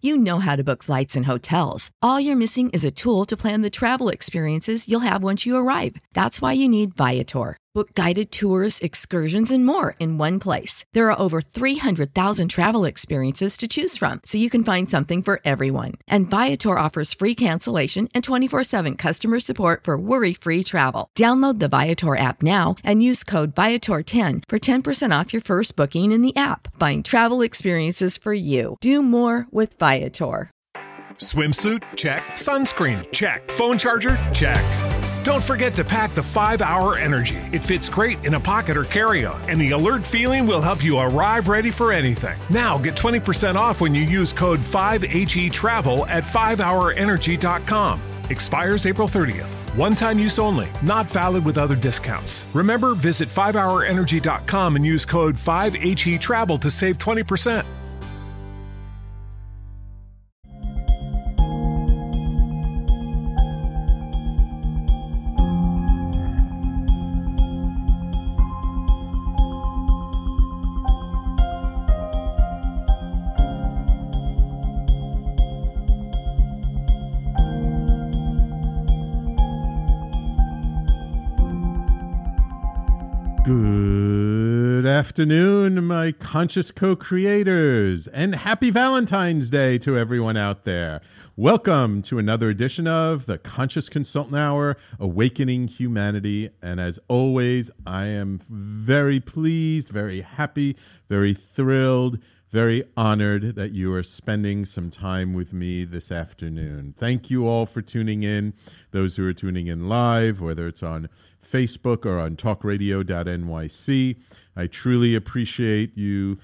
You know how to book flights and hotels. All you're missing is a tool to plan the travel experiences you'll have once you arrive. That's why you need Viator. Book guided tours, excursions, and more in one place. There are over 300,000 travel experiences to choose from, so you can find something for everyone. And Viator offers free cancellation and 24/7 customer support for worry-free travel. Download the Viator app now and use code Viator10 for 10% off your first booking in the app. Find travel experiences for you. Do more with Viator. Swimsuit? Check. Sunscreen? Check. Phone charger? Check. Don't forget to pack the 5-Hour Energy. It fits great in a pocket or carry-on, and the alert feeling will help you arrive ready for anything. Now get 20% off when you use code 5HETRAVEL at 5hourenergy.com. Expires April 30th. One-time use only. Not valid with other discounts. Remember, visit 5hourenergy.com and use code 5HETRAVEL to save 20%. Good afternoon, my conscious co-creators, and happy Valentine's Day to everyone out there. Welcome to another edition of the Conscious Consultant Hour, Awakening Humanity. And as always, I am very pleased, very happy, very thrilled, very honored that you are spending some time with me this afternoon. Thank you all for tuning in, those who are tuning in live, whether it's on Facebook or on talkradio.nyc. I truly appreciate you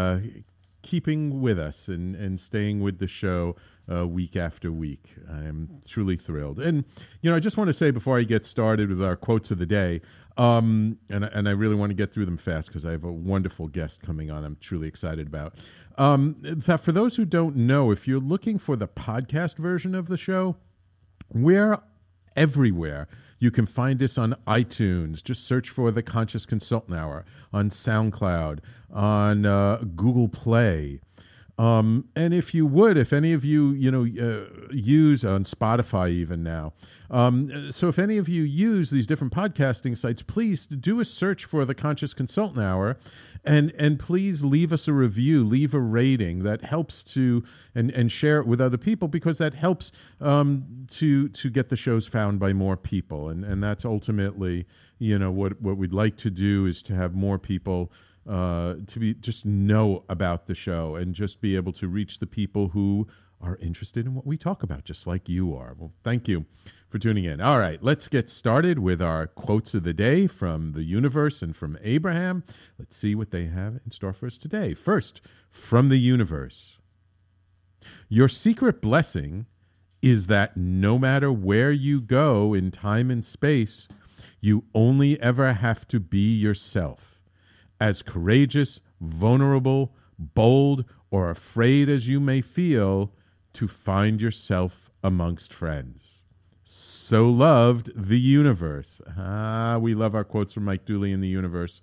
keeping with us and staying with the show week after week. I am truly thrilled. And, you know, I just want to say before I get started with our quotes of the day, and I really want to get through them fast because I have a wonderful guest coming on I'm truly excited about. That for those who don't know, if you're looking for the podcast version of the show, we're everywhere. You can find us on iTunes. Just search for The Conscious Consultant Hour, on SoundCloud, on Google Play. And if you would, if any of you, use on Spotify even now. So if any of you use these different podcasting sites, please do a search for The Conscious Consultant Hour. And please leave us a review, leave a rating. That helps to and share it with other people because that helps to get the shows found by more people. And that's ultimately, what we'd like to do is to have more people just know about the show and just be able to reach the people who are interested in what we talk about, just like you are. Well, thank you for tuning in. All right, let's get started with our quotes of the day from the universe and from Abraham. Let's see what they have in store for us today. First, from the universe. Your secret blessing is that no matter where you go in time and space, you only ever have to be yourself. As courageous, vulnerable, bold, or afraid as you may feel, to find yourself amongst friends. So loved, the universe. We love our quotes from Mike Dooley in the universe,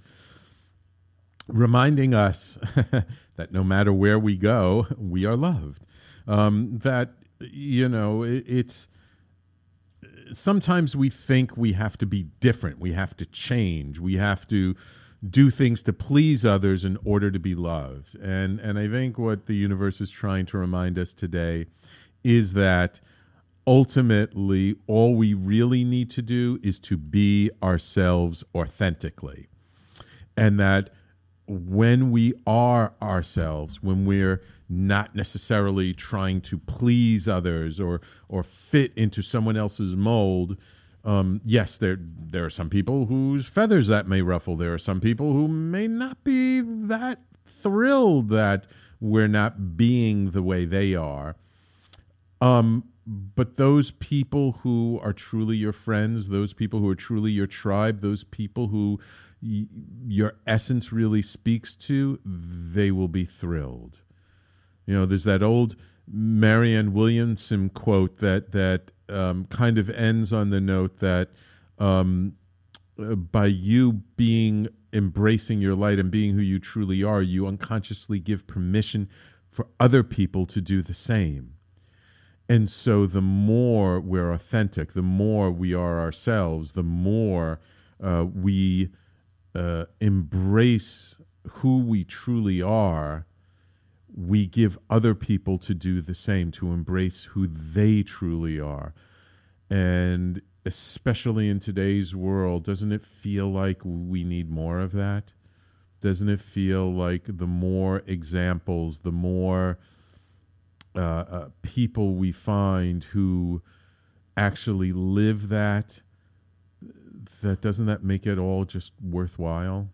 reminding us that no matter where we go, we are loved. It's sometimes we think we have to be different, we have to change, we have to do things to please others in order to be loved. And I think what the universe is trying to remind us today is that ultimately, all we really need to do is to be ourselves authentically. And that when we are ourselves, when we're not necessarily trying to please others or fit into someone else's mold, yes, there are some people whose feathers that may ruffle. There are some people who may not be that thrilled that we're not being the way they are. But those people who are truly your friends, those people who are truly your tribe, those people who your essence really speaks to, they will be thrilled. There's that old Marianne Williamson quote that kind of ends on the note that by you embracing your light and being who you truly are, you unconsciously give permission for other people to do the same. And so the more we're authentic, the more we are ourselves, the more we embrace who we truly are, we give other people to do the same, to embrace who they truly are. And especially in today's world, doesn't it feel like we need more of that? Doesn't it feel like the more examples, the more people we find who actually live that, doesn't that make it all just worthwhile?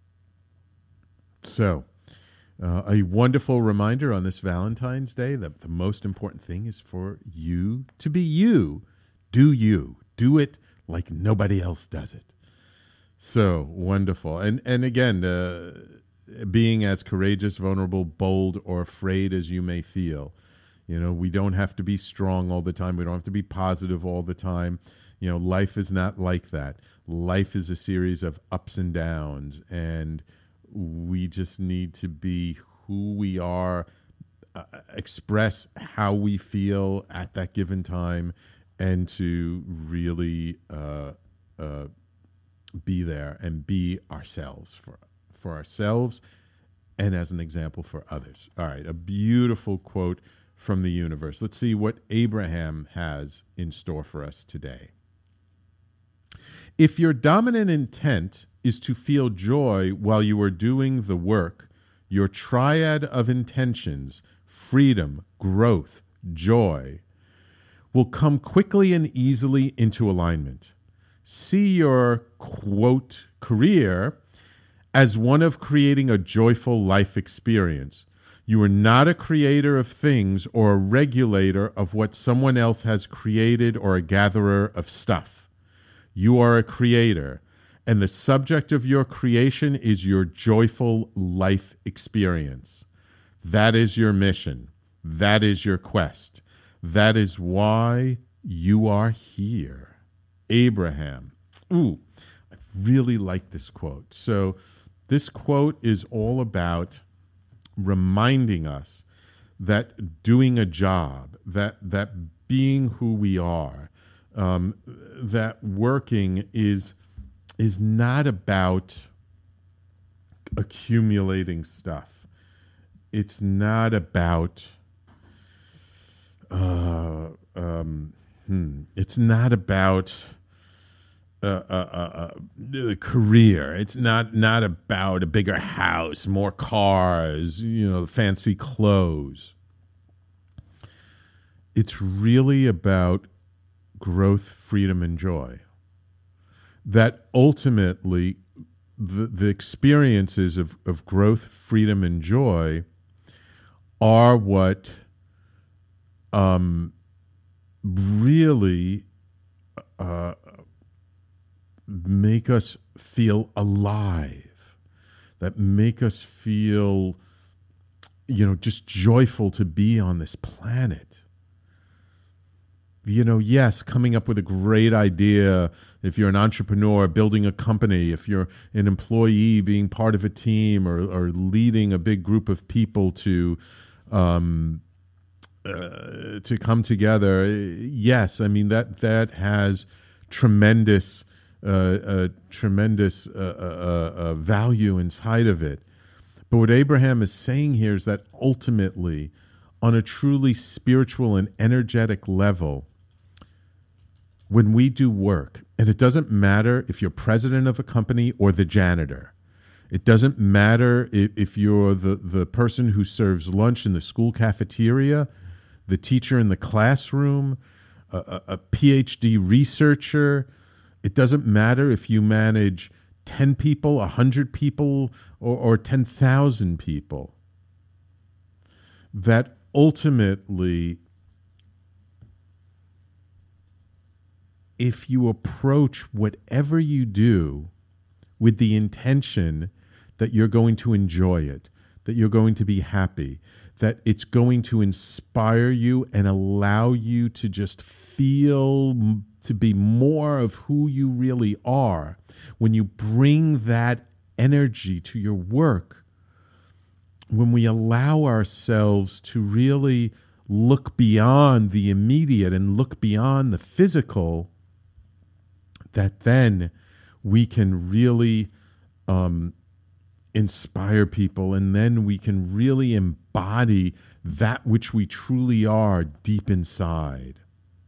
So, a wonderful reminder on this Valentine's Day that the most important thing is for you to be you. Do you. Do it like nobody else does it. So wonderful. And again, being as courageous, vulnerable, bold, or afraid as you may feel. You know, we don't have to be strong all the time. We don't have to be positive all the time. You know, life is not like that. Life is a series of ups and downs, and we just need to be who we are, express how we feel at that given time, and to really be there and be ourselves for ourselves and as an example for others. All right, a beautiful quote from the universe. Let's see what Abraham has in store for us today. If your dominant intent is to feel joy while you are doing the work, your triad of intentions, freedom, growth, joy, will come quickly and easily into alignment. See your, quote, career as one of creating a joyful life experience. You are not a creator of things or a regulator of what someone else has created or a gatherer of stuff. You are a creator, and the subject of your creation is your joyful life experience. That is your mission. That is your quest. That is why you are here. Abraham. Ooh, I really like this quote. So this quote is all about reminding us that doing a job, that being who we are, that working is not about accumulating stuff. It's not about it's not about a career. It's not about a bigger house, more cars, fancy clothes. It's really about growth, freedom, and joy. That ultimately the experiences of growth, freedom, and joy are what really make us feel alive, that make us feel, just joyful to be on this planet. Yes, coming up with a great idea, if you're an entrepreneur, building a company, if you're an employee, being part of a team or leading a big group of people to come together. Yes, I mean that has tremendous value inside of it. But what Abraham is saying here is that ultimately, on a truly spiritual and energetic level, when we do work, and it doesn't matter if you're president of a company or the janitor, it doesn't matter if you're the person who serves lunch in the school cafeteria, the teacher in the classroom, a PhD researcher. It doesn't matter if you manage 10 people, 100 people, or 10,000 people. That ultimately, if you approach whatever you do with the intention that you're going to enjoy it, that you're going to be happy, that it's going to inspire you and allow you to just feel to be more of who you really are, when you bring that energy to your work, when we allow ourselves to really look beyond the immediate and look beyond the physical, that then we can really inspire people, and then we can really embody that which we truly are deep inside.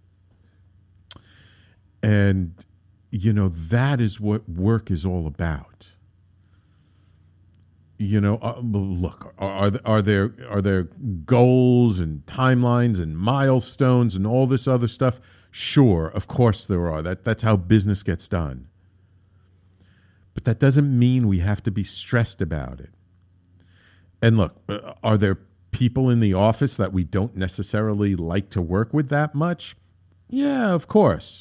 And, that is what work is all about. Look, are there goals and timelines and milestones and all this other stuff? Sure, of course there are. That's how business gets done. But that doesn't mean we have to be stressed about it. And look, are there people in the office that we don't necessarily like to work with that much? Yeah, of course.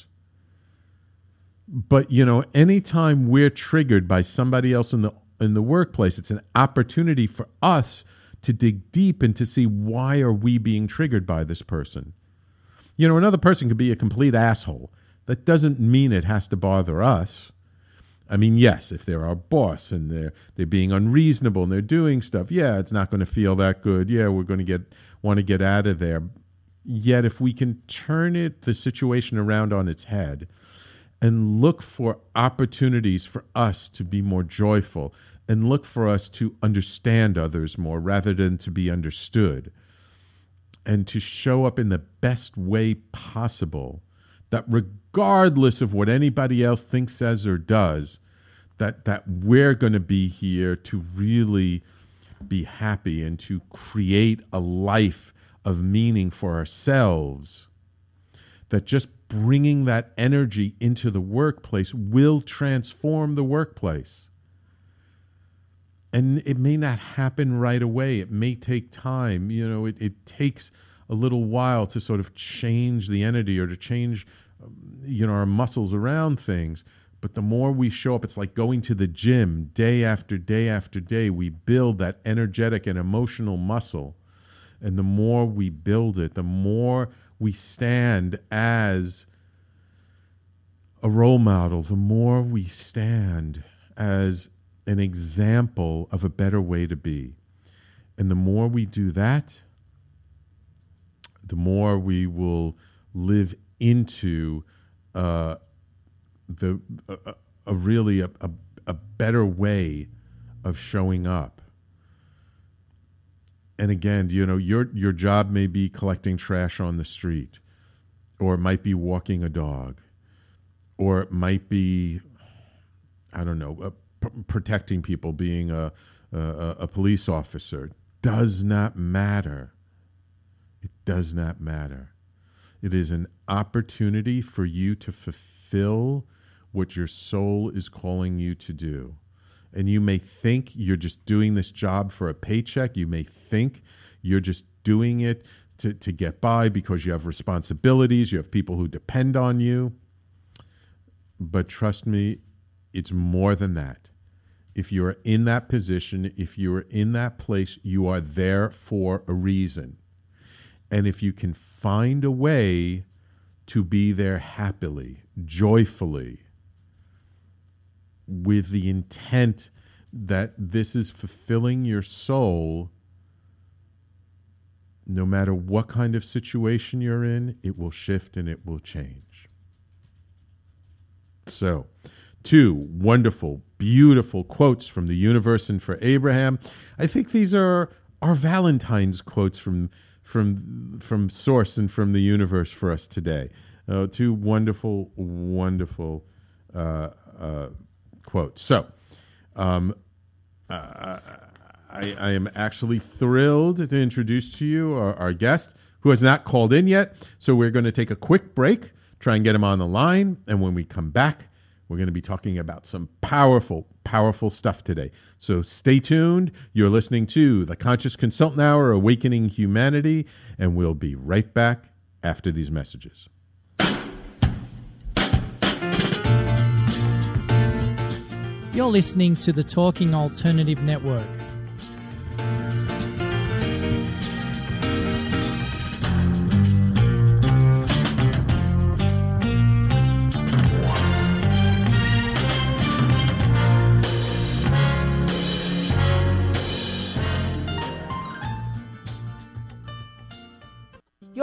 But, anytime we're triggered by somebody else in the workplace, it's an opportunity for us to dig deep and to see, why are we being triggered by this person? Another person could be a complete asshole. That doesn't mean it has to bother us. I mean, yes, if they're our boss and they're being unreasonable and they're doing stuff, yeah, it's not going to feel that good. Yeah, we're going to want to get out of there. Yet if we can turn the situation around on its head and look for opportunities for us to be more joyful and look for us to understand others more rather than to be understood, and to show up in the best way possible, that regardless of what anybody else thinks, says, or does, that we're going to be here to really be happy and to create a life of meaning for ourselves, that just bringing that energy into the workplace will transform the workplace. And it may not happen right away. It may take time. It takes a little while to sort of change the energy or to change, our muscles around things. But the more we show up, it's like going to the gym day after day after day. We build that energetic and emotional muscle. And the more we build it, the more we stand as a role model, the more we stand as an example of a better way to be. And the more we do that, the more we will live into a better way of showing up. And again, your job may be collecting trash on the street, or it might be walking a dog, or it might be, protecting people, being a police officer. Does not matter. It does not matter. It is an opportunity for you to fulfill what your soul is calling you to do. And you may think you're just doing this job for a paycheck. You may think you're just doing it to get by because you have responsibilities, you have people who depend on you. But trust me, it's more than that. If you're in that position, if you're in that place, you are there for a reason. And if you can find a way to be there happily, joyfully, with the intent that this is fulfilling your soul, no matter what kind of situation you're in, it will shift and it will change. So, 2 wonderful, beautiful quotes from the universe and for Abraham. I think these are our Valentine's quotes from Source and from the universe for us today. 2 wonderful, wonderful quotes. So, I am actually thrilled to introduce to you our guest, who has not called in yet. So we're going to take a quick break, try and get him on the line, and when we come back, we're going to be talking about some powerful, powerful stuff today. So stay tuned. You're listening to the Conscious Consultant Hour, Awakening Humanity, and we'll be right back after these messages. You're listening to the Talking Alternative Network.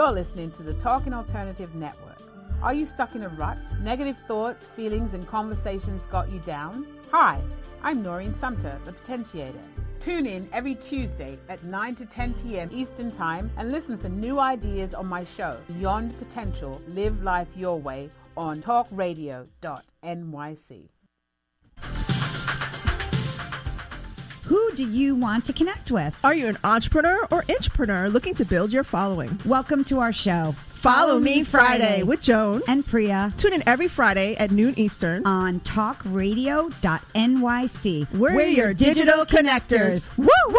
You're listening to the Talking Alternative Network. Are you stuck in a rut? Negative thoughts, feelings, and conversations got you down? Hi, I'm Noreen Sumter, the Potentiator. Tune in every Tuesday at 9 to 10 p.m. Eastern Time and listen for new ideas on my show, Beyond Potential, Live Life Your Way, on talkradio.nyc. Who do you want to connect with? Are you an entrepreneur or intrapreneur looking to build your following? Welcome to our show. Follow Me Friday with Joan and Priya. Tune in every Friday at noon Eastern on talkradio.nyc. We're your digital connectors. Woo woo!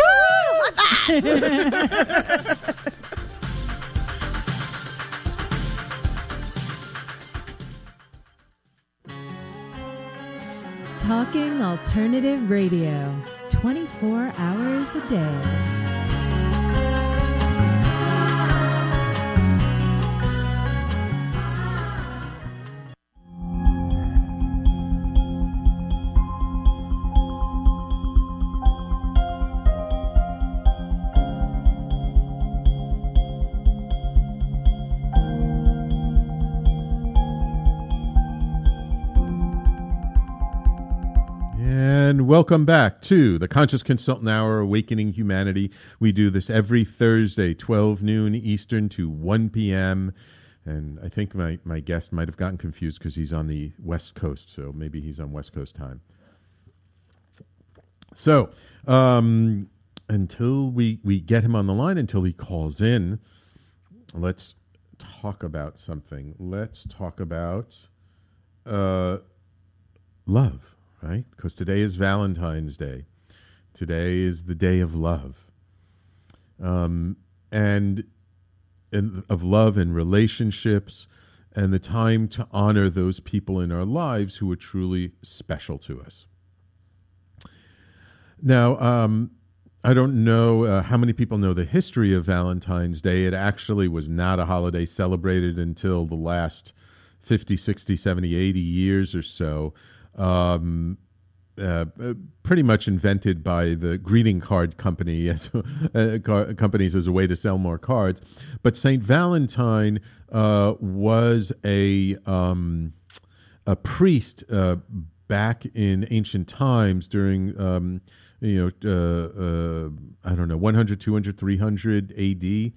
Talking Alternative Radio, 24 hours a day. And welcome back to the Conscious Consultant Hour, Awakening Humanity. We do this every Thursday, 12 noon Eastern to 1 p.m. And I think my guest might have gotten confused because he's on the West Coast, so maybe he's on West Coast time. So until we get him on the line, until he calls in, let's talk about something. Let's talk about love. Right? Because today is Valentine's Day. Today is the day of love. And of love and relationships, and the time to honor those people in our lives who are truly special to us. Now, I don't know how many people know the history of Valentine's Day. It actually was not a holiday celebrated until the last 50, 60, 70, 80 years or so. Pretty much invented by the greeting card company as companies as a way to sell more cards. But Saint Valentine was a priest back in ancient times during I don't know, 100, 200, 300 AD,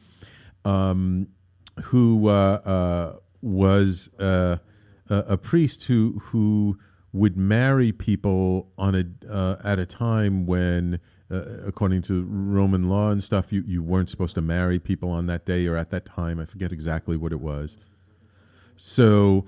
who was a priest who would marry people on at a time when, according to Roman law and stuff, you weren't supposed to marry people on that day or at that time. I forget exactly what it was. So,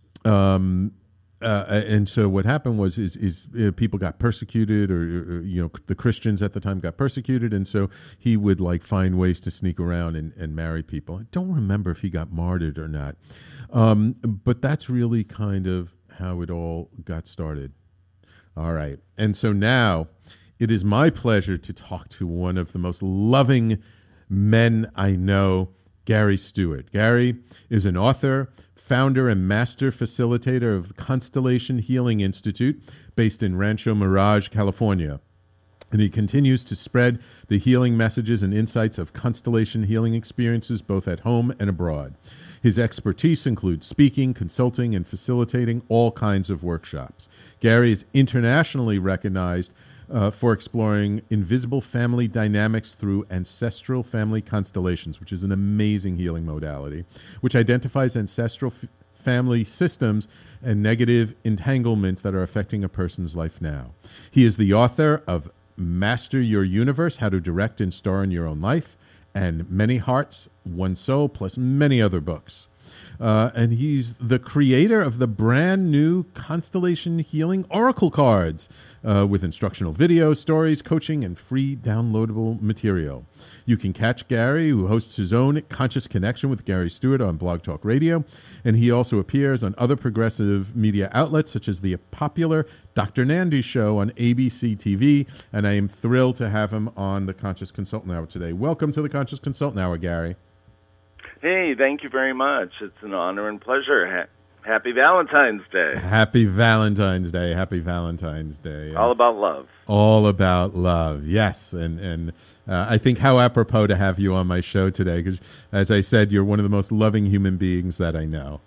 and so what happened was people got persecuted, or the Christians at the time got persecuted, and so he would find ways to sneak around and marry people. I don't remember if he got martyred or not, but that's really kind of how it all got started. All right. And so now it is my pleasure to talk to one of the most loving men I know, Gary Stewart. Gary is an author, founder, and master facilitator of the Constellation Healing Institute based in Rancho Mirage, California. And he continues to spread the healing messages and insights of constellation healing experiences both at home and abroad. His expertise includes speaking, consulting, and facilitating all kinds of workshops. Gary is internationally recognized for exploring invisible family dynamics through ancestral family constellations, which is an amazing healing modality, which identifies ancestral family systems and negative entanglements that are affecting a person's life now. He is the author of Master Your Universe, How to Direct and Star in Your Own Life, and Many Hearts, One Soul, plus many other books. And he's the creator of the brand new Constellation Healing Oracle cards with instructional videos, stories, coaching, and free downloadable material. You can catch Gary, who hosts his own Conscious Connection with Gary Stewart on Blog Talk Radio, and he also appears on other progressive media outlets such as the popular Dr. Nandi Show on ABC TV, and I am thrilled to have him on the Conscious Consultant Hour today. Welcome to the Conscious Consultant Hour, Gary. Hey, thank you very much. It's an honor and pleasure Happy Valentine's Day. Happy Valentine's Day. Happy Valentine's Day. All about love. All about love, yes. And I think how apropos to have you on my show today, because as I said, you're one of the most loving human beings that I know.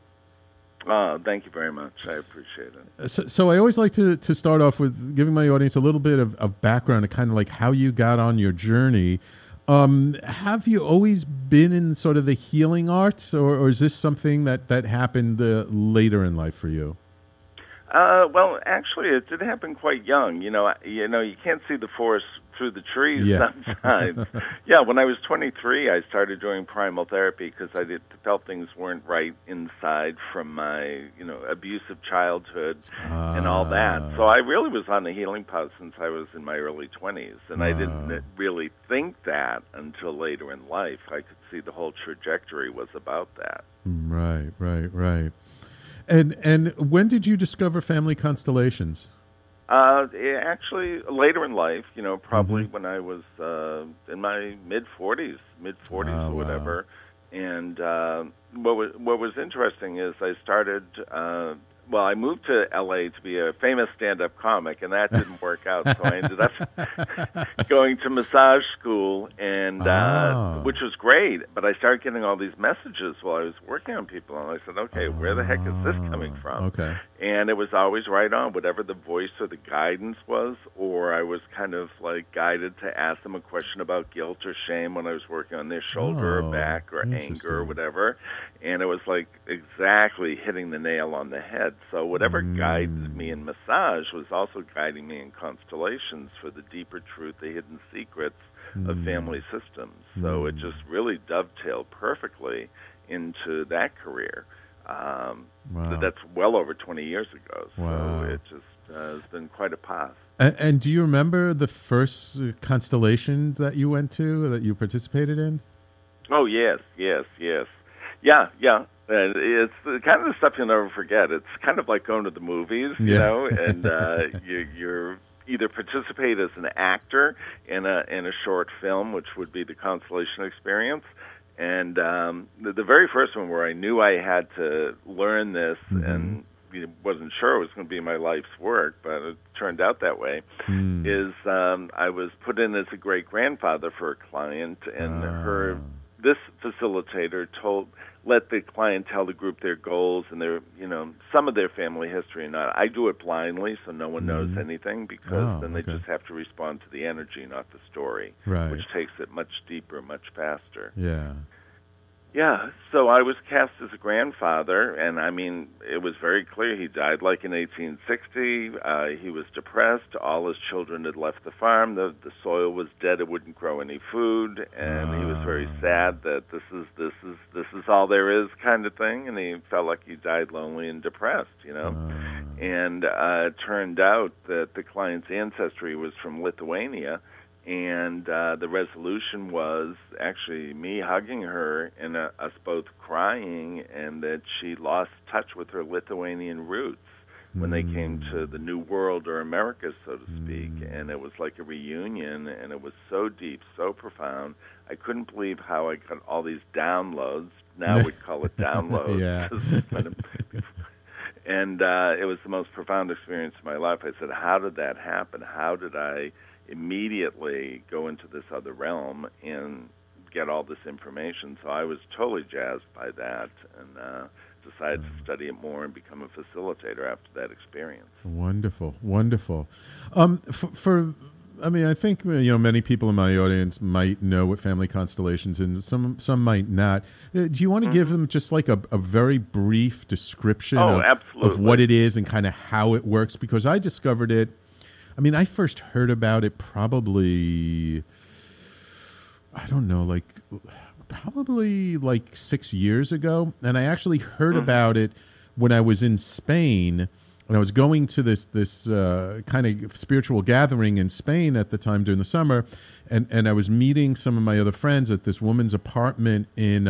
Oh, thank you very much. I appreciate it. So I always like to start off with giving my audience a little bit of background and kind of like how you got on your journey. Have you always been in sort of the healing arts, or is this something that happened later in life for you? Well, actually, it did happen quite young. You can't see the forest through the trees sometimes. Yeah, when I was 23, I started doing primal therapy because I felt things weren't right inside from my, abusive childhood and all that. So I really was on the healing path since I was in my early 20s, and I didn't really think that until later in life. I could see the whole trajectory was about that. Right. And when did you discover family constellations? Actually, later in life, probably when I was in my mid-40s or whatever. And what was interesting is I started. I moved to L.A. to be a famous stand-up comic, and that didn't work out. So I ended up going to massage school, and which was great. But I started getting all these messages while I was working on people, and I said, okay, where the heck is this coming from? Okay. And it was always right on, whatever the voice or the guidance was, or I was kind of like guided to ask them a question about guilt or shame when I was working on their shoulder or back or anger or whatever. And it was like exactly hitting the nail on the head. So whatever guides me in massage was also guiding me in constellations for the deeper truth, the hidden secrets of family systems. So it just really dovetailed perfectly into that career. That's well over 20 years ago. So it just has been quite a path. And do you remember the first constellation that you went to, that you participated in? Oh, yes. Yeah. It's the kind of the stuff you'll never forget. It's kind of like going to the movies, and you're either participate as an actor in a short film, which would be the constellation experience. And the very first one where I knew I had to learn this and wasn't sure it was going to be my life's work, but it turned out that way, is I was put in as a great-grandfather for a client, and this facilitator let the client tell the group their goals and their, some of their family history and not. I do it blindly, so no one knows anything, because then they just have to respond to the energy, not the story, which takes it much deeper, much faster. Yeah, so I was cast as a grandfather, and I mean, it was very clear he died like in 1860. He was depressed. All his children had left the farm. The soil was dead. It wouldn't grow any food, and he was very sad that this is all there is, kind of thing. And he felt like he died lonely and depressed, And it turned out that the client's ancestry was from Lithuania. And the resolution was actually me hugging her and us both crying, and that she lost touch with her Lithuanian roots when they came to the New World or America, so to speak. And it was like a reunion, and it was so deep, so profound. I couldn't believe how I got all these downloads. Now we'd call it downloads. And it was the most profound experience of my life. I said, how did that happen? How did I immediately go into this other realm and get all this information? So I was totally jazzed by that, and decided to study it more and become a facilitator after that experience. Wonderful. I think many people in my audience might know what family constellations, and some might not. Do you want to give them just like a very brief description of what it is and kind of how it works? Because I discovered it. I first heard about it probably 6 years ago. And I actually heard about it when I was in Spain, and I was going to this kind of spiritual gathering in Spain at the time during the summer. And I was meeting some of my other friends at this woman's apartment in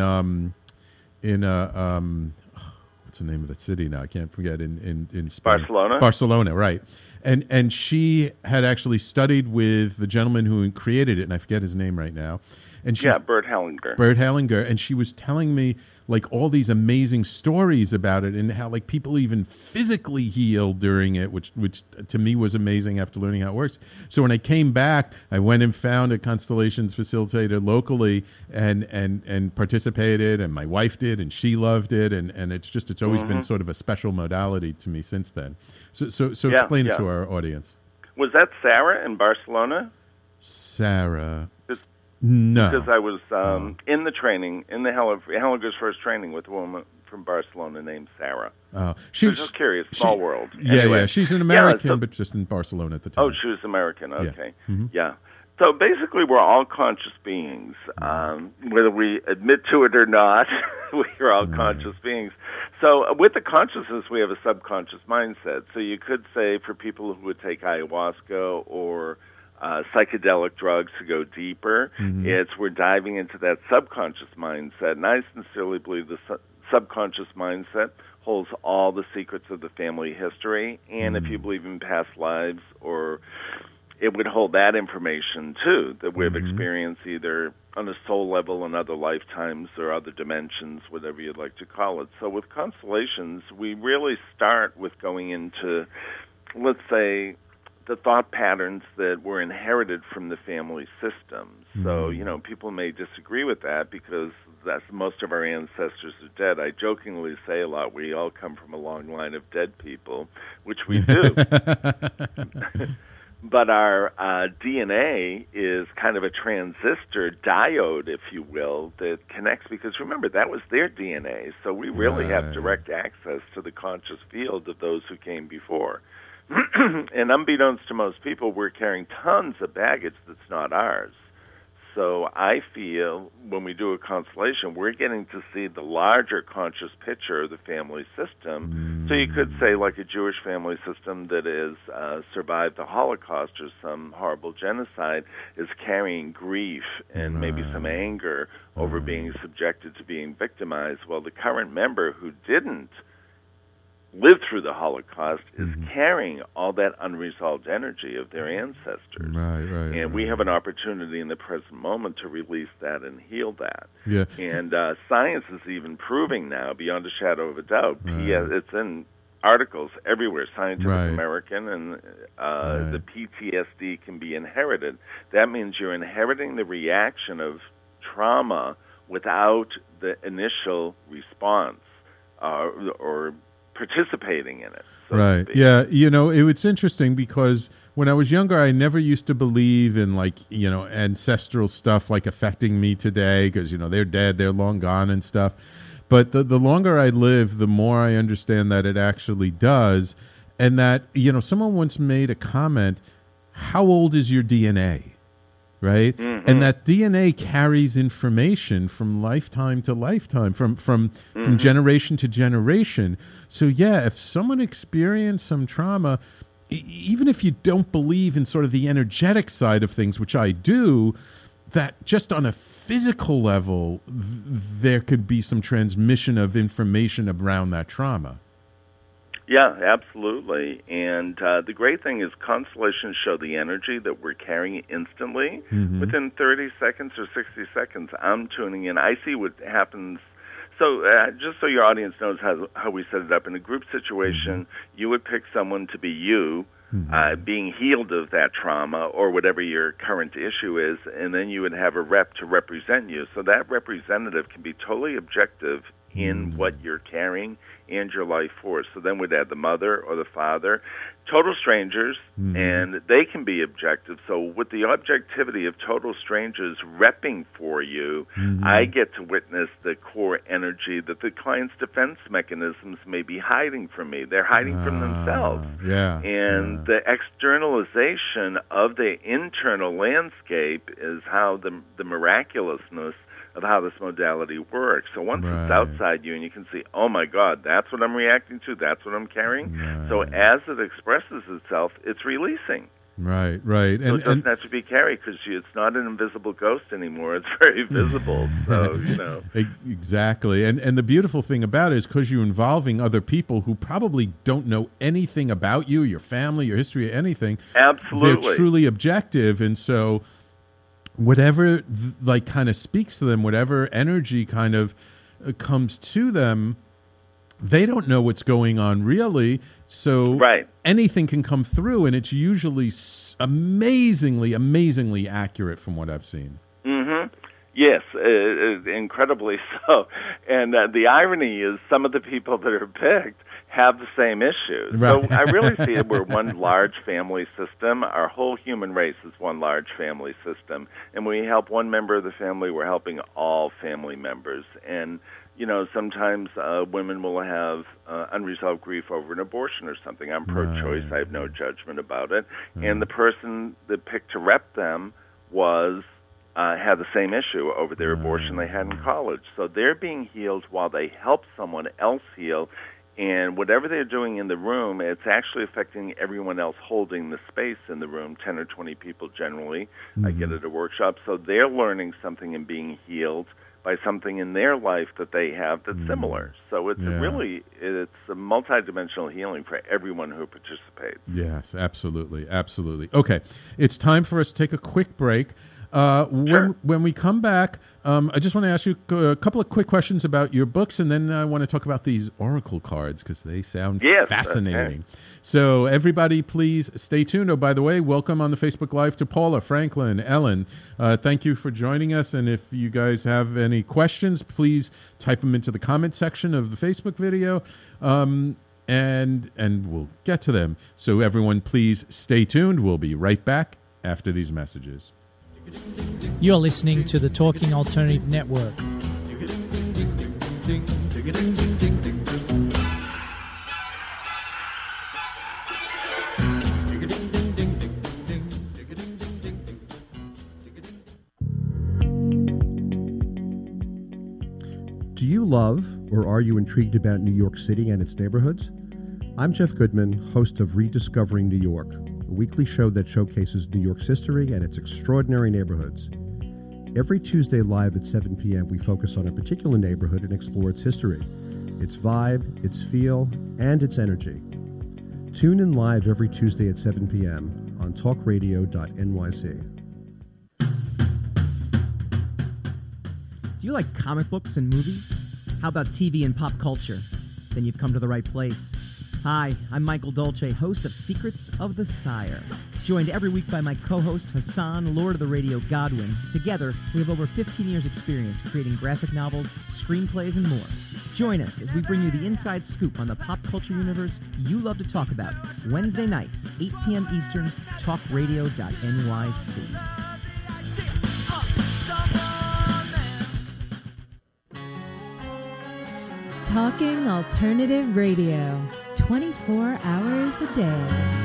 what's the name of that city now? I can't forget, in Spain. Barcelona, right. And she had actually studied with the gentleman who created it, and I forget his name right now. And Bert Hellinger. Bert Hellinger, and she was telling me like all these amazing stories about it, and how like people even physically heal during it, which to me was amazing after learning how it works. So when I came back, I went and found a Constellations facilitator locally and participated, and my wife did, and she loved it, and it's always been sort of a special modality to me since then. So explain it to our audience. Was that Sarah in Barcelona? Sarah. No. Because I was in the training, in the Hellinger's first training with a woman from Barcelona named Sarah. Oh, she's just curious. Small world. Yeah, anyway. yeah. She's an American, but just in Barcelona at the time. Oh, she was American. Okay. Yeah. Mm-hmm. Yeah. So basically, we're all conscious beings. Whether we admit to it or not, we're all conscious beings. So with the consciousness, we have a subconscious mindset. So you could say for people who would take ayahuasca or psychedelic drugs to go deeper, we're diving into that subconscious mindset. And I sincerely believe the subconscious mindset holds all the secrets of the family history. And if you believe in past lives, or it would hold that information too, that we've experienced either on a soul level in other lifetimes or other dimensions, whatever you'd like to call it. So with constellations, we really start with going into, let's say, the thought patterns that were inherited from the family systems. So, people may disagree with that because most of our ancestors are dead. I jokingly say a lot, we all come from a long line of dead people, which we do. But our DNA is kind of a transistor diode, if you will, that connects, because remember, that was their DNA. So we really have direct access to the conscious field of those who came before. And unbeknownst to most people, we're carrying tons of baggage that's not ours. So I feel when we do a constellation, we're getting to see the larger conscious picture of the family system. So you could say like a Jewish family system that has survived the Holocaust or some horrible genocide is carrying grief and maybe some anger over being subjected to being victimized. Well, the current member who didn't lived through the Holocaust is carrying all that unresolved energy of their ancestors. And we have an opportunity in the present moment to release that and heal that. Yeah. And science is even proving now, beyond a shadow of a doubt, it's in articles everywhere, Scientific American, and the PTSD can be inherited. That means you're inheriting the reaction of trauma without the initial response or participating in it. So Yeah. It's interesting because when I was younger, I never used to believe in ancestral stuff like affecting me today because, they're dead, they're long gone and stuff. But the longer I live, the more I understand that it actually does. And that, someone once made a comment, how old is your DNA? Right? And that DNA carries information from lifetime to lifetime, from generation to generation. So, if someone experienced some trauma, even if you don't believe in sort of the energetic side of things, which I do, that just on a physical level, there could be some transmission of information around that trauma. Yeah, absolutely. And the great thing is constellations show the energy that we're carrying instantly. Within 30 seconds or 60 seconds, I'm tuning in. I see what happens. So just so your audience knows how we set it up, in a group situation, you would pick someone to be you, being healed of that trauma or whatever your current issue is, and then you would have a rep to represent you. So that representative can be totally objective in what you're carrying and your life force. So then we'd add the mother or the father, total strangers, and they can be objective. So with the objectivity of total strangers repping for you, I get to witness the core energy that the client's defense mechanisms may be hiding from me. They're hiding from themselves. And the externalization of the internal landscape is how the miraculousness of how this modality works. So once it's outside you and you can see, oh my God, that's what I'm reacting to, that's what I'm carrying. So as it expresses itself, it's releasing. Right. So it doesn't have to be carried because it's not an invisible ghost anymore. It's very visible. So, Exactly. And the beautiful thing about it is because you're involving other people who probably don't know anything about you, your family, your history, anything. Absolutely. They're truly objective. And so whatever kind of speaks to them, whatever energy kind of comes to them, they don't know what's going on really. So anything can come through, and it's usually amazingly accurate from what I've seen. Mm-hmm. Yes, incredibly so. And the irony is some of the people that are picked have the same issues. Right. So I really see it, we're one large family system. Our whole human race is one large family system. And when we help one member of the family, we're helping all family members. And, you know, sometimes women will have unresolved grief over an abortion or something. I'm pro-choice. I have no judgment about it. And the person that picked to rep them had the same issue over their abortion they had in college. So they're being healed while they help someone else heal. And whatever they're doing in the room, it's actually affecting everyone else holding the space in the room, 10 or 20 people generally. I get at a workshop. So they're learning something and being healed by something in their life that they have that's similar. So it's it's a multidimensional healing for everyone who participates. Yes, absolutely. Okay, it's time for us to take a quick break. When we come back, I just want to ask you a couple of quick questions about your books, and then I want to talk about these oracle cards because they sound fascinating. So everybody, please stay tuned. Oh, by the way, welcome on the Facebook Live to Paula, Franklin, Ellen. Thank you for joining us, and if you guys have any questions, please type them into the comment section of the Facebook video, and we'll get to them. So everyone, please stay tuned. We'll be right back after these messages. You're listening to the Talking Alternative Network. Do you love or are you intrigued about New York City and its neighborhoods? I'm Jeff Goodman, host of Rediscovering New York, a weekly show that showcases New York's history and its extraordinary neighborhoods. Every Tuesday live at 7 p.m., we focus on a particular neighborhood and explore its history, its vibe, its feel, and its energy. Tune in live every Tuesday at 7 p.m. on talkradio.nyc. Do you like comic books and movies? How about TV and pop culture? Then you've come to the right place. Hi, I'm Michael Dolce, host of Secrets of the Sire. Joined every week by my co-host Hassan, Lord of the Radio Godwin. Together, we have over 15 years' experience creating graphic novels, screenplays, and more. Join us as we bring you the inside scoop on the pop culture universe you love to talk about. Wednesday nights, 8 p.m. Eastern, talkradio.nyc. Talking Alternative Radio, 24 hours a day.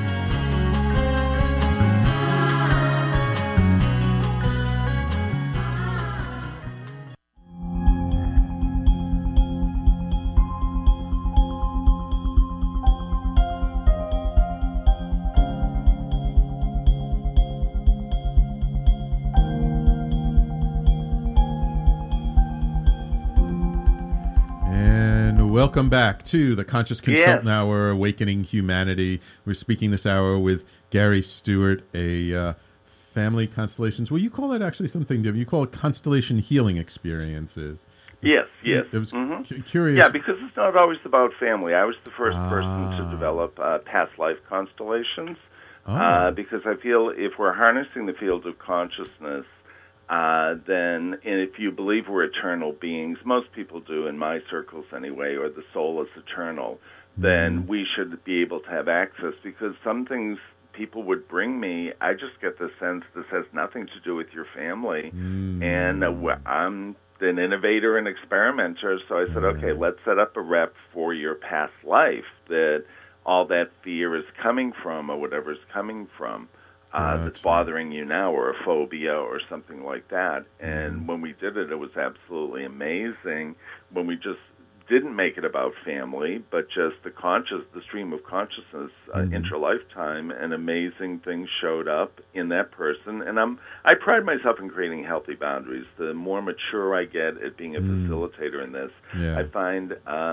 Welcome back to the Conscious Consultant Hour, Awakening Humanity. We're speaking this hour with Gary Stewart, a family constellations. Well, you call it actually something different. You call it constellation healing experiences. Yes. It was curious. Yeah, because it's not always about family. I was the first person to develop past life constellations because I feel if we're harnessing the field of consciousness, then, and if you believe we're eternal beings, most people do in my circles anyway, or the soul is eternal, then we should be able to have access, because some things people would bring me, I just get the sense this has nothing to do with your family, and I'm an innovator and experimenter, so I said, okay, let's set up a rep for your past life that all that fear is coming from, or whatever is coming from. That's bothering you now, or a phobia or something like that. And when we did it, it was absolutely amazing when we just didn't make it about family, but just the stream of consciousness, intra-lifetime, and amazing things showed up in that person. And I pride myself in creating healthy boundaries. The more mature I get at being a facilitator in this, I find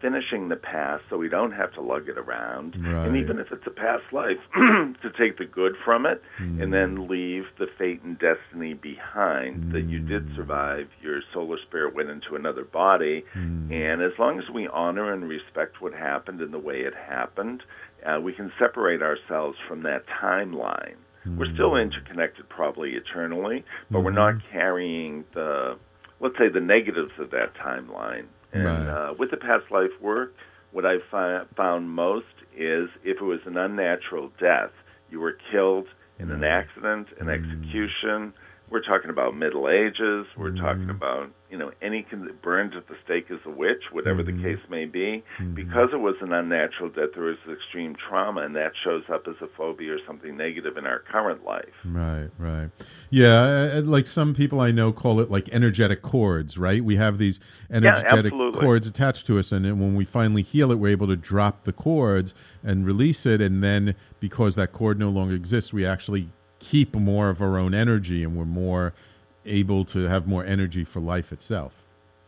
finishing the past so we don't have to lug it around. Right. And even if it's a past life, to take the good from it and then leave the fate and destiny behind that you did survive. Your solar spirit went into another body. And as long as we honor and respect what happened and the way it happened, we can separate ourselves from that timeline. We're still interconnected probably eternally, but we're not carrying the, let's say, the negatives of that timeline. And with the past life work, what I found most is if it was an unnatural death, you were killed in an accident, an execution. We're talking about Middle Ages. We're talking about, any burned at the stake as a witch, whatever the case may be. Because it was an unnatural death, there was extreme trauma, and that shows up as a phobia or something negative in our current life. Right. Yeah, like some people I know call it like energetic cords, right? We have these energetic cords attached to us, and then when we finally heal it, we're able to drop the cords and release it, and then because that cord no longer exists, we actually keep more of our own energy, and we're more able to have more energy for life itself.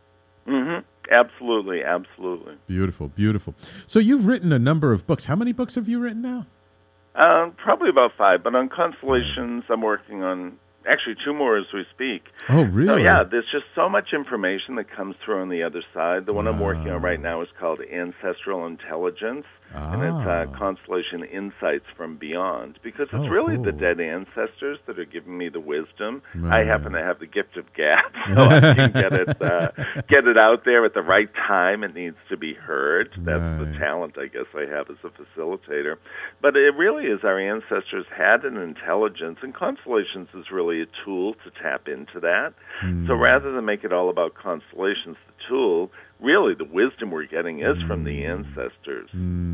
Absolutely. Beautiful. So you've written a number of books. How many books have you written now? Probably about 5, but on constellations, I'm working on actually 2 more as we speak. Oh, really? So, yeah, there's just so much information that comes through on the other side. The one I'm working on right now is called Ancestral Intelligence, and it's Constellation Insights from Beyond, because it's really the dead ancestors that are giving me the wisdom. I happen to have the gift of gab, so I can get it out there at the right time. It needs to be heard. That's the talent, I guess, I have as a facilitator. But it really is our ancestors had an intelligence, and constellations is really a tool to tap into that. So rather than make it all about constellations, the tool, really the wisdom we're getting is from the ancestors.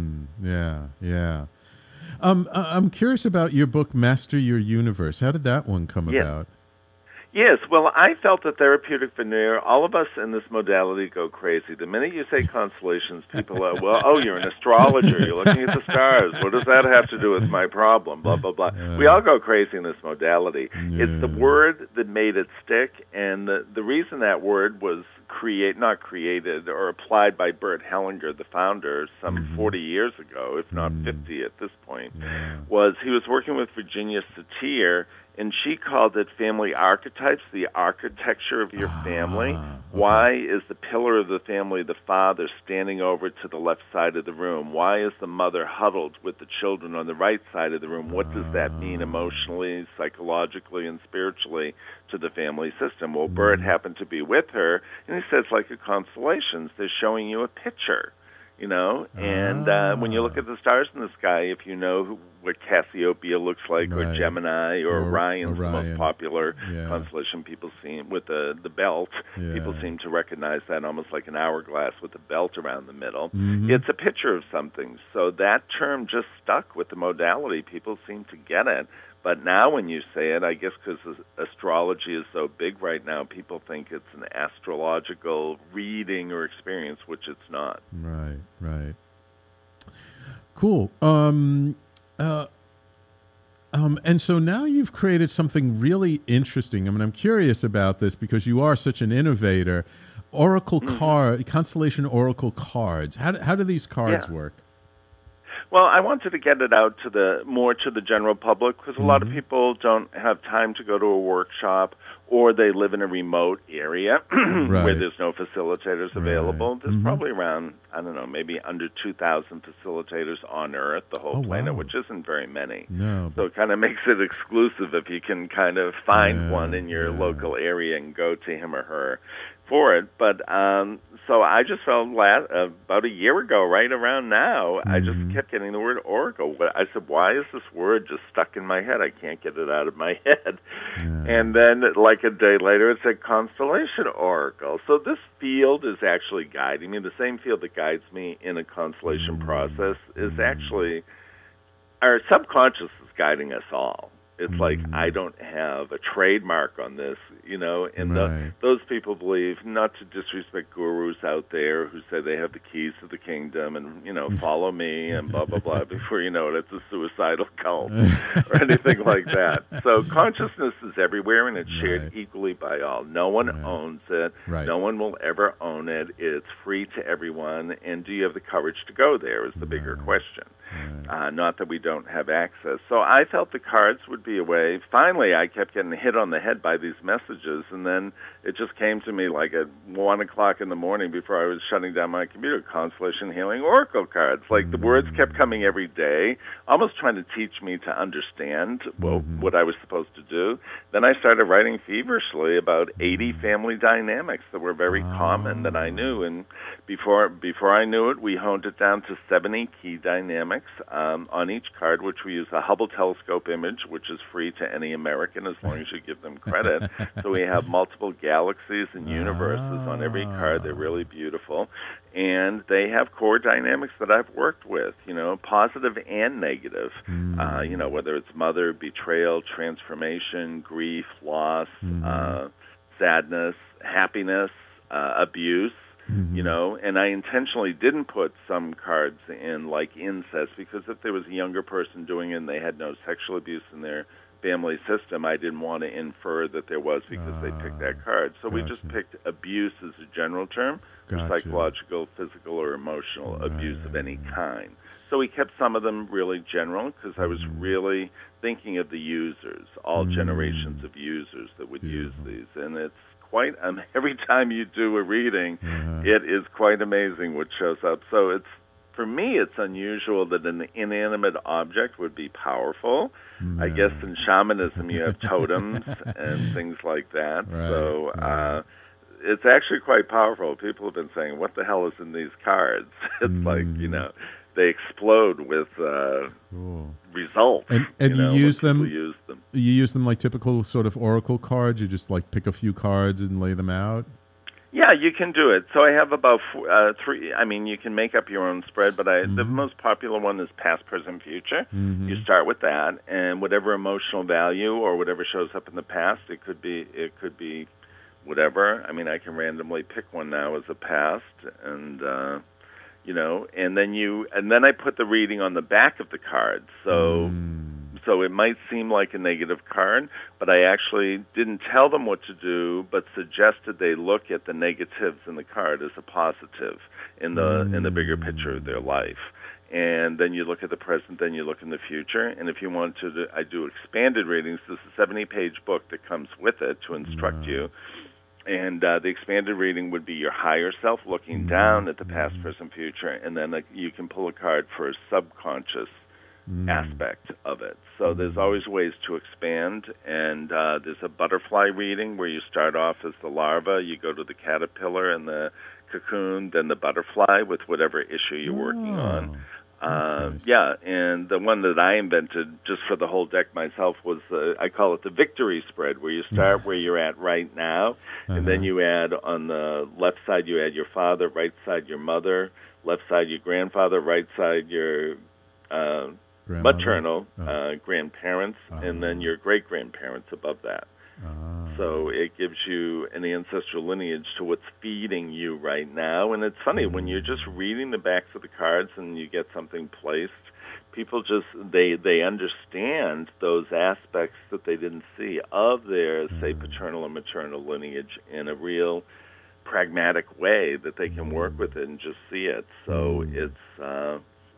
Yeah. I'm curious about your book, Master Your Universe. How did that one come about? Yes, well, I felt the therapeutic veneer, all of us in this modality go crazy. The minute you say constellations, people are, you're an astrologer, you're looking at the stars. What does that have to do with my problem? Blah, blah, blah. We all go crazy in this modality. It's the word that made it stick, and the reason that word was not created or applied by Bert Hellinger, the founder, some 40 years ago, if not 50 at this point, was he was working with Virginia Satir, and she called it family archetypes, the architecture of your family. Why is the pillar of the family the father standing over to the left side of the room? Why is the mother huddled with the children on the right side of the room? What does that mean emotionally, psychologically, and spiritually to the family system? Well, Bert happened to be with her, and he says, like a constellations, they're showing you a picture. And when you look at the stars in the sky, if you know what Cassiopeia looks like, or Gemini, or Orion's the most popular constellation, people seem with the belt. People seem to recognize that almost like an hourglass with a belt around the middle. It's a picture of something. So that term just stuck with the modality. People seem to get it. But now when you say it, I guess because astrology is so big right now, people think it's an astrological reading or experience, which it's not. Right. Cool. And so now you've created something really interesting. I mean, I'm curious about this because you are such an innovator. Oracle constellation oracle cards. How do these cards work? Well, I wanted to get it out to more to the general public because a lot of people don't have time to go to a workshop, or they live in a remote area where there's no facilitators available. There's probably around, I don't know, maybe under 2,000 facilitators on Earth, the whole planet, which isn't very many. So it kind of makes it exclusive if you can kind of find one in your local area and go to him or her for it. But so I just felt about a year ago, right around now, I just kept getting the word oracle. I said, why is this word just stuck in my head? I can't get it out of my head. And then like a day later, it said constellation oracle. So this field is actually guiding me. The same field that guides me in a constellation process is actually, our subconscious is guiding us all. It's like, I don't have a trademark on this, and Right. those people believe, not to disrespect gurus out there who say they have the keys to the kingdom and, follow me and blah, blah, blah. Before you know it, it's a suicidal cult or anything like that. So consciousness is everywhere, and it's shared equally by all. No one owns it. Right. No one will ever own it. It's free to everyone. And do you have the courage to go there is the bigger question. Not that we don't have access. So I felt the cards would be a way. Finally, I kept getting hit on the head by these messages, and then it just came to me like at 1 o'clock in the morning before I was shutting down my computer, Constellation Healing Oracle cards. Like the words kept coming every day, almost trying to teach me to understand what I was supposed to do. Then I started writing feverishly about 80 family dynamics that were very common that I knew, and before I knew it, we honed it down to 70 key dynamics on each card, which we use a Hubble telescope image, which is free to any American as long as you give them credit. So we have multiple galaxies and universes on every card. They're really beautiful. And they have core dynamics that I've worked with, positive and negative, whether it's mother, betrayal, transformation, grief, loss, sadness, happiness, abuse. And I intentionally didn't put some cards in like incest, because if there was a younger person doing it and they had no sexual abuse in their family system, I didn't want to infer that there was because they picked that card. So we just picked abuse as a general term, for psychological, physical, or emotional abuse of any kind. So we kept some of them really general because I was really thinking of the users, all generations of users that would use these. And it's quite, every time you do a reading, it is quite amazing what shows up. So for me, it's unusual that an inanimate object would be powerful. I guess in shamanism you have totems and things like that. It's actually quite powerful. People have been saying, what the hell is in these cards? It's like, they explode with results. And you use them. You use them like typical sort of oracle cards. You just like pick a few cards and lay them out. Yeah, you can do it. So I have about 3. I mean, you can make up your own spread, but the most popular one is past, present, future. You start with that, and whatever emotional value or whatever shows up in the past, it could be whatever. I mean, I can randomly pick one now as a past, and and then I put the reading on the back of the card. So it might seem like a negative card, but I actually didn't tell them what to do, but suggested they look at the negatives in the card as a positive in the bigger picture of their life. And then you look at the present, then you look in the future. And if you want to, I do expanded readings. This is a 70-page book that comes with it to instruct you. And the expanded reading would be your higher self looking down at the past, present, future, and then you can pull a card for a subconscious aspect of it. So there's always ways to expand, and there's a butterfly reading where you start off as the larva, you go to the caterpillar and the cocoon, then the butterfly with whatever issue you're working on. Yeah, and the one that I invented just for the whole deck myself was, I call it the victory spread, where you start where you're at right now, and then you add on the left side, you add your father, right side your mother, left side your grandfather, right side your maternal grandparents, and then your great-grandparents above that. So it gives you an ancestral lineage to what's feeding you right now. And it's funny, when you're just reading the backs of the cards and you get something placed, people just, they understand those aspects that they didn't see of their, say, paternal and maternal lineage in a real pragmatic way that they can work with it and just see it. So it's,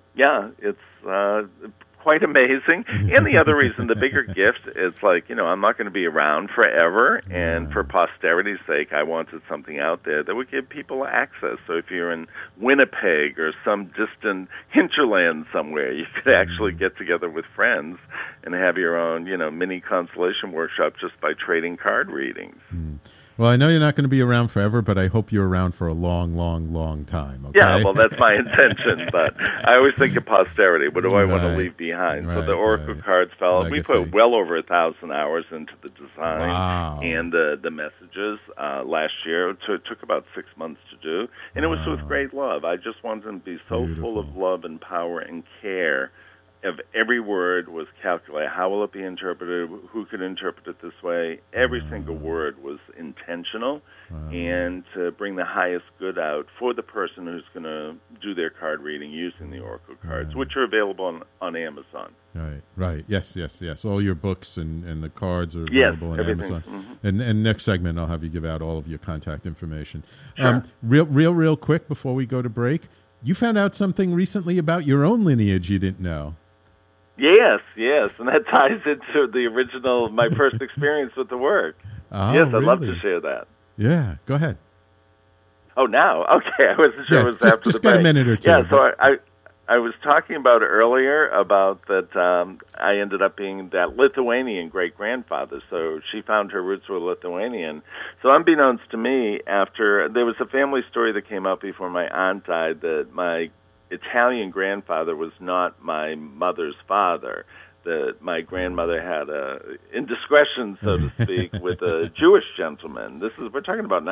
it's quite amazing. And the other reason, the bigger gift, is like, I'm not going to be around forever, and for posterity's sake, I wanted something out there that would give people access. So if you're in Winnipeg or some distant hinterland somewhere, you could actually get together with friends and have your own, mini constellation workshop just by trading card readings. Well, I know you're not going to be around forever, but I hope you're around for a long, long, long time. Okay? Yeah, well, that's my intention, but I always think of posterity. What do I want to leave behind? So the Oracle cards fell. Legacy. We put well over 1,000 hours into the design and the messages last year. So it took about 6 months to do, and it was with great love. I just wanted them to be so full of love and power and care of every word was calculated. How will it be interpreted? Who could interpret it this way? Every single word was intentional, and to bring the highest good out for the person who's going to do their card reading using the Oracle cards, which are available on Amazon. Right. Yes. All your books and the cards are available on Amazon. Mm-hmm. And next segment, I'll have you give out all of your contact information. Sure. Real quick before we go to break, you found out something recently about your own lineage you didn't know. Yes, and that ties into the original, my first experience with the work. Yes, I'd love to share that. Yeah, go ahead. Oh, now? Okay, I wasn't sure it was after the break. Just got a minute or two. Yeah, so I was talking about earlier about that I ended up being that Lithuanian great-grandfather, so she found her roots were Lithuanian. So unbeknownst to me, there was a family story that came out before my aunt died that my Italian grandfather was not my mother's father, that my grandmother had a indiscretion, so to speak, with a Jewish gentleman. We're talking about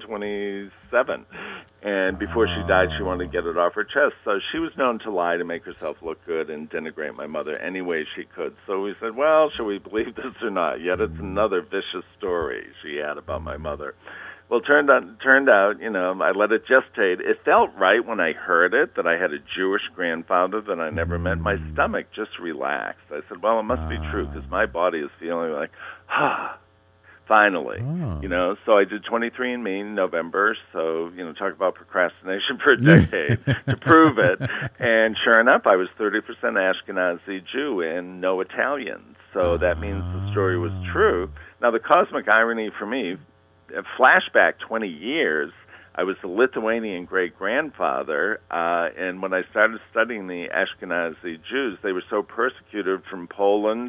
1927. And before she died, she wanted to get it off her chest. So she was known to lie to make herself look good and denigrate my mother any way she could. So we said, well, shall we believe this or not? Yet it's another vicious story she had about my mother. Well, turned out, I let it gestate. It felt right when I heard it that I had a Jewish grandfather that I never met. My stomach just relaxed. I said, well, it must be true because my body is feeling like, finally. So I did 23andMe in November. So, talk about procrastination for a decade to prove it. And sure enough, I was 30% Ashkenazi Jew and no Italian. So that means the story was true. Now, the cosmic irony for me, flashback 20 years, I was a Lithuanian great-grandfather, and when I started studying the Ashkenazi Jews, they were so persecuted from Poland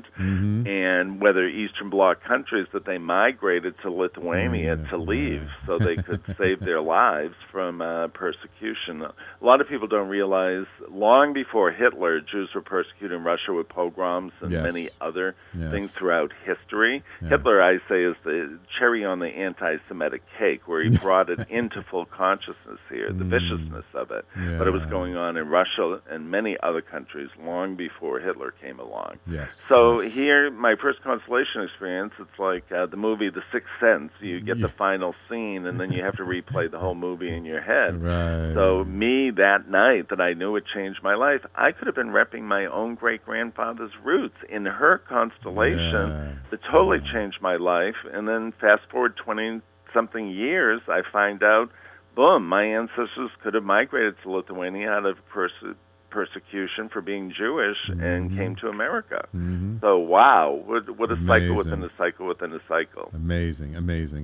and whether Eastern Bloc countries that they migrated to Lithuania to leave so they could save their lives from persecution. A lot of people don't realize, long before Hitler, Jews were persecuted in Russia with pogroms and many other things throughout history. Hitler, I say, is the cherry on the anti-Semitic cake, where he brought it into full consciousness here, the viciousness of it. But it was going on in Russia and many other countries long before Hitler came along. So here, my first constellation experience, it's like the movie The Sixth Sense. You get the final scene, and then you have to replay the whole movie in your head. So me, that night that I knew it changed my life, I could have been repping my own great-grandfather's roots in her constellation that totally changed my life. And then fast forward 20-something years, I find out, boom, my ancestors could have migrated to Lithuania out of persecution for being Jewish and came to America. So, wow, what a cycle within a cycle within a cycle. Amazing.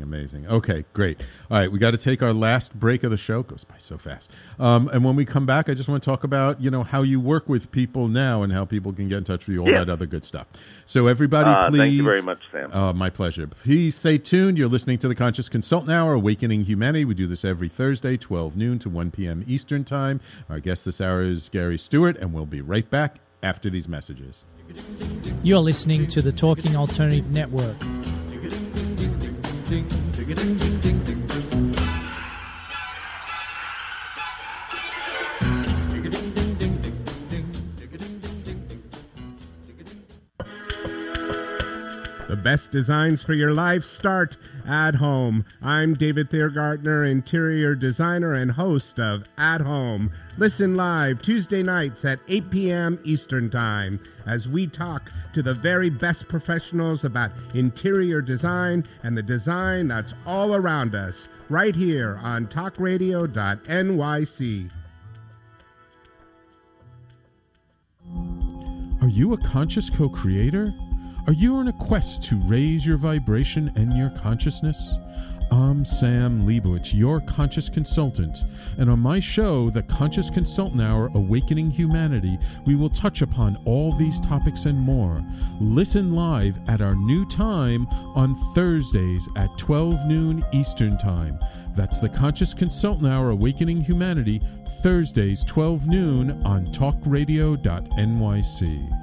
Okay, great. All right, we got to take our last break of the show. It goes by so fast. And when we come back, I just want to talk about, how you work with people now and how people can get in touch with you, all that other good stuff. So everybody, please. Thank you very much, Sam. My pleasure. Please stay tuned. You're listening to the Conscious Consultant Hour, Awakening Humanity. We do this every Thursday, 12 noon to 1 p.m. Eastern Time. Our guest this hour is Gary Stewart, and we'll be right back after these messages. You're listening to the Talking Alternative Network. The best designs for your life start at home. I'm David Thiergartner, interior designer and host of At Home. Listen live Tuesday nights at 8 p.m. Eastern Time as we talk to the very best professionals about interior design and the design that's all around us, right here on talkradio.nyc. Are you a conscious co-creator? Are you on a quest to raise your vibration and your consciousness? I'm Sam Leibowitz, your conscious consultant, and on my show, The Conscious Consultant Hour, Awakening Humanity, we will touch upon all these topics and more. Listen live at our new time on Thursdays at 12 noon Eastern Time. That's The Conscious Consultant Hour, Awakening Humanity, Thursdays 12 noon on talkradio.nyc.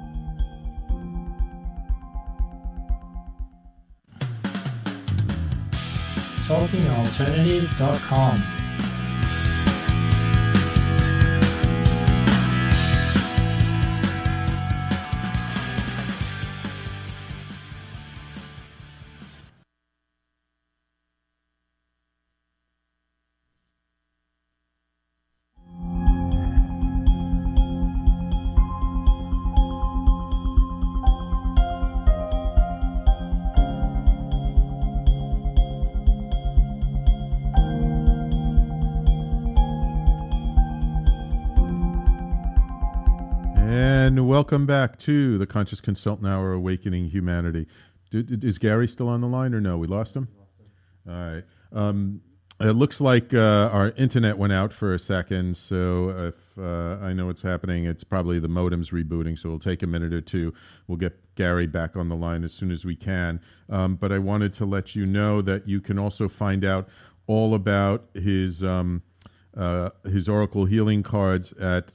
TalkingAlternative.com. And welcome back to the Conscious Consultant Hour, Awakening Humanity. Is Gary still on the line or no? We lost him? All right. It looks like our internet went out for a second, so if I know what's happening, it's probably the modem's rebooting, so it'll take a minute or two. We'll get Gary back on the line as soon as we can. But I wanted to let you know that you can also find out all about his Oracle healing cards at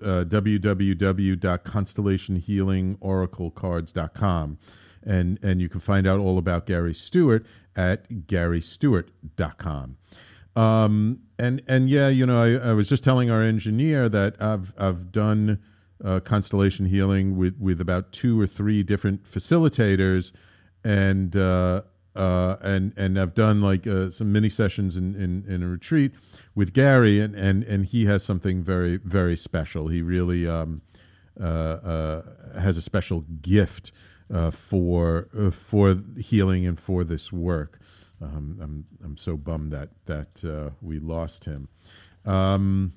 www.constellationhealingoraclecards.com. And you can find out all about Gary Stewart at garystewart.com. And yeah, you know, I was just telling our engineer that I've done constellation healing with about 2 or 3 different facilitators, and I've done like some mini sessions in a retreat with Gary, and he has something very, very special. He really has a special gift for healing and for this work. I'm so bummed that we lost him. Yeah,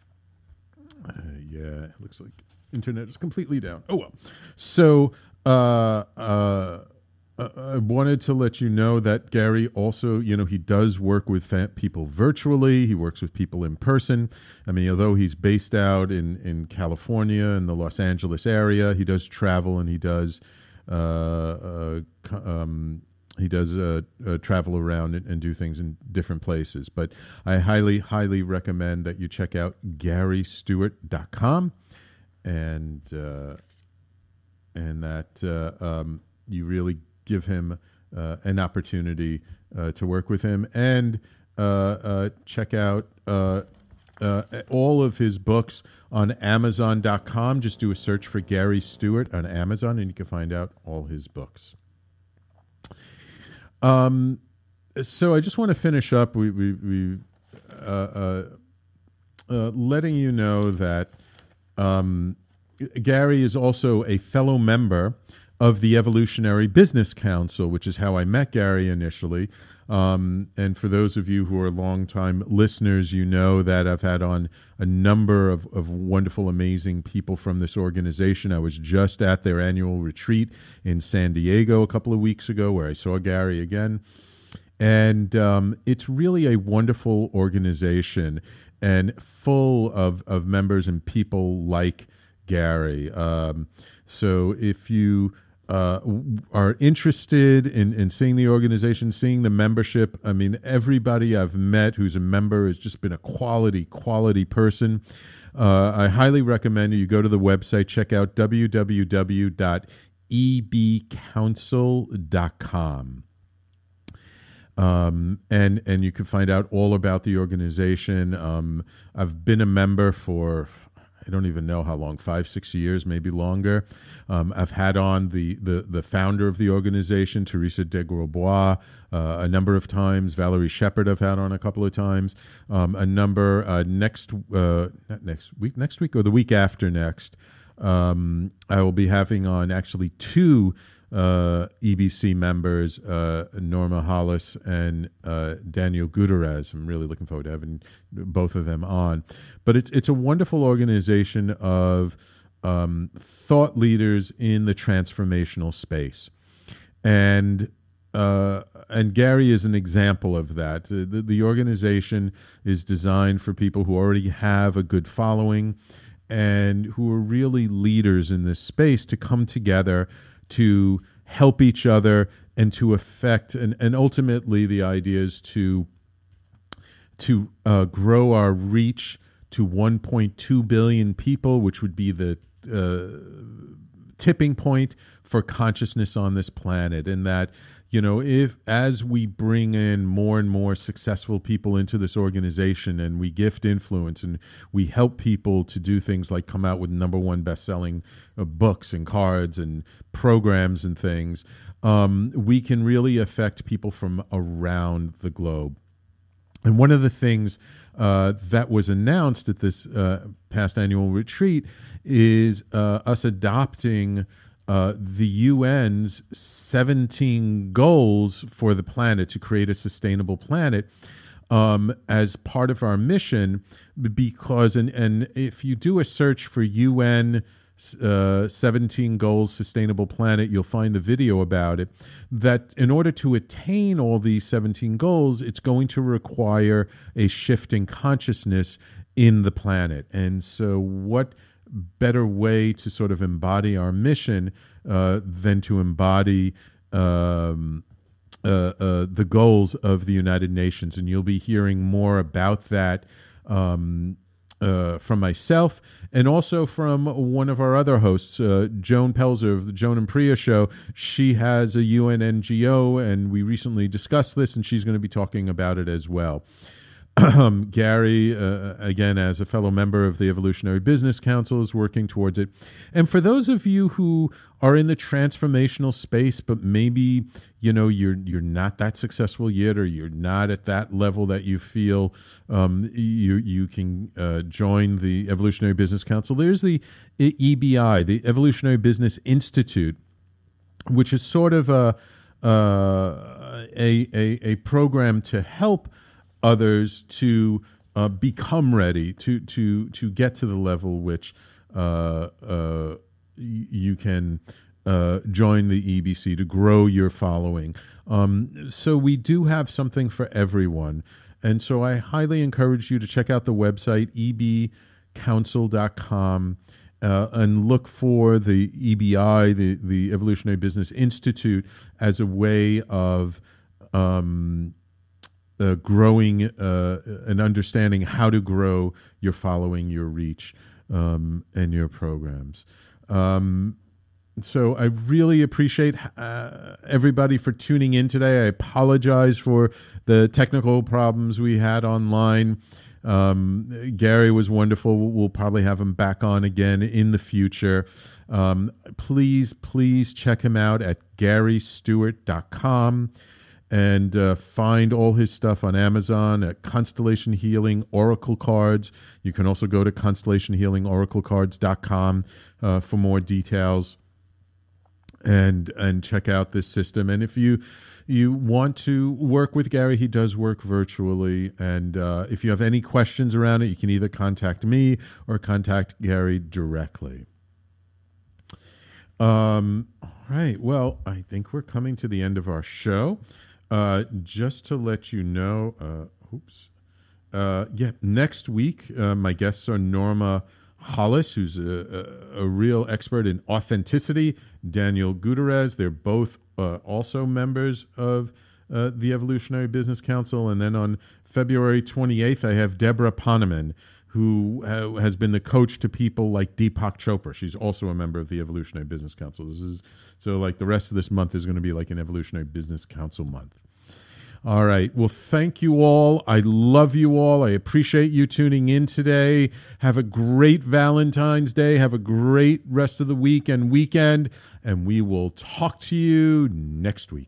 it looks like internet is completely down. Oh well. So I wanted to let you know that Gary also, you know, he does work with people virtually. He works with people in person. I mean, although he's based out in California in the Los Angeles area, he does travel, and he does travel around and do things in different places. But I highly, highly recommend that you check out garystewart.com and that you really give him an opportunity to work with him, and check out all of his books on Amazon.com. Just do a search for Gary Stewart on Amazon, and you can find out all his books. So I just want to finish up. We letting you know that Gary is also a fellow member of the Evolutionary Business Council, which is how I met Gary initially. And for those of you who are longtime listeners, you know that I've had on a number of wonderful, amazing people from this organization. I was just at their annual retreat in San Diego a couple of weeks ago, where I saw Gary again. And it's really a wonderful organization and full of members and people like Gary. So if you are interested in seeing the organization, seeing the membership, I mean, everybody I've met who's a member has just been a quality person. I highly recommend you go to the website, check out www.ebcouncil.com. And you can find out all about the organization. I've been a member for, I don't even know how long, 5-6 years, maybe longer. I've had on the founder of the organization, Teresa de Grosbois, a number of times. Valerie Shepard I've had on a couple of times. A number next week or the week after next, I will be having on actually 2 EBC members, Norma Hollis and Daniel Gutierrez. I'm really looking forward to having both of them on. But it's a wonderful organization of thought leaders in the transformational space, and Gary is an example of that. The organization is designed for people who already have a good following and who are really leaders in this space to come together to help each other and to affect, and ultimately the idea is to grow our reach to 1.2 billion people, which would be the tipping point for consciousness on this planet. And that, you know, as we bring in more and more successful people into this organization, and we gift influence, and we help people to do things like come out with #1 best-selling books and cards and programs and things, we can really affect people from around the globe. And one of the things that was announced at this past annual retreat is us adopting the UN's 17 goals for the planet to create a sustainable planet as part of our mission. Because, and if you do a search for UN 17 Goals Sustainable Planet, you'll find the video about it, that in order to attain all these 17 goals, it's going to require a shift in consciousness in the planet. And so what better way to sort of embody our mission than to embody the goals of the United Nations. And you'll be hearing more about that from myself and also from one of our other hosts, Joan Pelzer of the Joan and Priya Show. She has a UN NGO, and we recently discussed this, and she's going to be talking about it as well. Gary, again, as a fellow member of the Evolutionary Business Council, is working towards it. And for those of you who are in the transformational space, but maybe you're not that successful yet, or you're not at that level that you feel you can join the Evolutionary Business Council, there's the EBI, the Evolutionary Business Institute, which is sort of a program to help others to become ready to get to the level which you can join the EBC to grow your following. So we do have something for everyone. And so I highly encourage you to check out the website, ebcouncil.com, and look for the EBI, the Evolutionary Business Institute, as a way of growing and understanding how to grow your following, your reach, and your programs. So I really appreciate everybody for tuning in today. I apologize for the technical problems we had online. Gary was wonderful. We'll probably have him back on again in the future. Please check him out at GaryStewart.com. And find all his stuff on Amazon at Constellation Healing Oracle Cards. You can also go to constellationhealingoraclecards.com for more details and check out this system. And if you want to work with Gary, he does work virtually. And if you have any questions around it, you can either contact me or contact Gary directly. All right. Well, I think we're coming to the end of our show. Just to let you know, next week, my guests are Norma Hollis, who's a real expert in authenticity, Daniel Gutierrez. They're both also members of the Evolutionary Business Council. And then on February 28th, I have Deborah Poneman, who has been the coach to people like Deepak Chopra. She's also a member of the Evolutionary Business Council. So like the rest of this month is going to be like an Evolutionary Business Council month. All right. Well, thank you all. I love you all. I appreciate you tuning in today. Have a great Valentine's Day. Have a great rest of the week and weekend. And we will talk to you next week.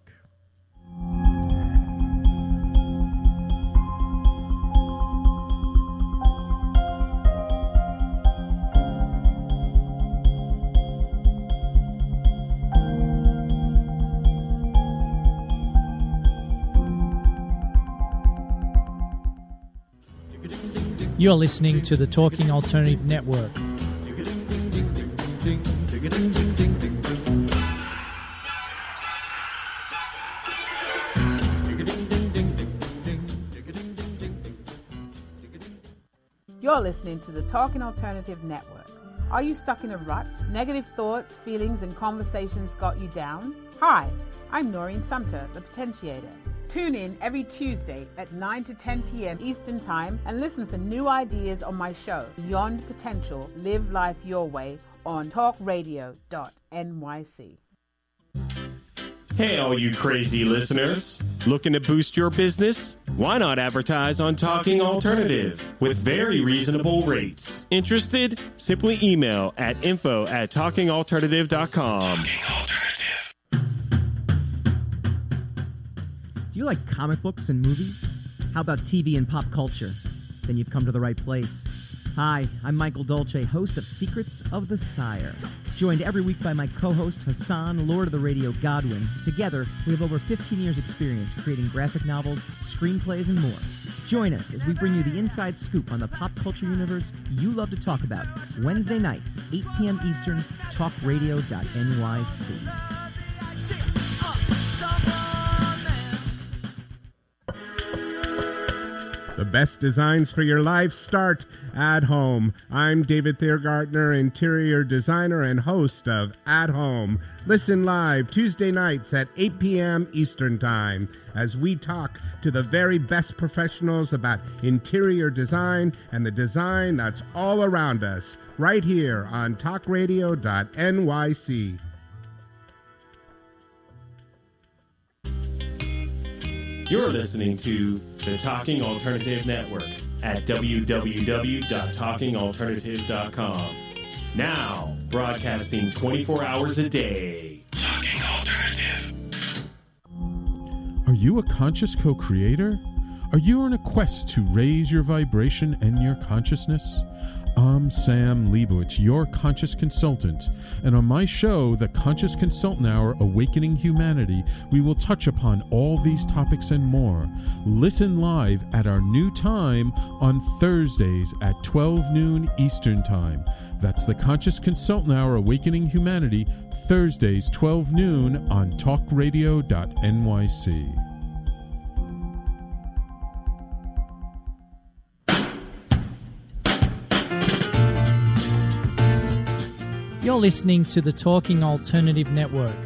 You're listening to the Talking Alternative Network. You're listening to the Talking Alternative Network. Are you stuck in a rut? Negative thoughts, feelings, and conversations got you down? Hi, I'm Noreen Sumter, the Potentiator. Tune in every Tuesday at 9 to 10 p.m. Eastern Time and listen for new ideas on my show, Beyond Potential, Live Life Your Way, on talkradio.nyc. Hey, all you crazy listeners. Looking to boost your business? Why not advertise on Talking Alternative with very reasonable rates? Interested? Simply email at info@talkingalternative.com. Do you like comic books and movies? How about TV and pop culture? Then you've come to the right place. Hi, I'm Michael Dolce, host of Secrets of the Sire. Joined every week by my co-host Hassan, Lord of the Radio Godwin. Together, we have over 15 years' experience creating graphic novels, screenplays, and more. Join us as we bring you the inside scoop on the pop culture universe you love to talk about. Wednesday nights, 8 p.m. Eastern, talkradio.nyc. The best designs for your life start at home. I'm David Thiergartner, interior designer and host of At Home. Listen live Tuesday nights at 8 p.m. Eastern Time as we talk to the very best professionals about interior design and the design that's all around us, right here on talkradio.nyc. You're listening to the Talking Alternative Network at www.talkingalternative.com. Now, broadcasting 24 hours a day. Talking Alternative. Are you a conscious co-creator? Are you on a quest to raise your vibration and your consciousness? I'm Sam Leibowitz, your conscious consultant, and on my show, The Conscious Consultant Hour, Awakening Humanity, we will touch upon all these topics and more. Listen live at our new time on Thursdays at 12 noon Eastern Time. That's The Conscious Consultant Hour, Awakening Humanity, Thursdays 12 noon on talkradio.nyc. You're listening to the Talking Alternative Network.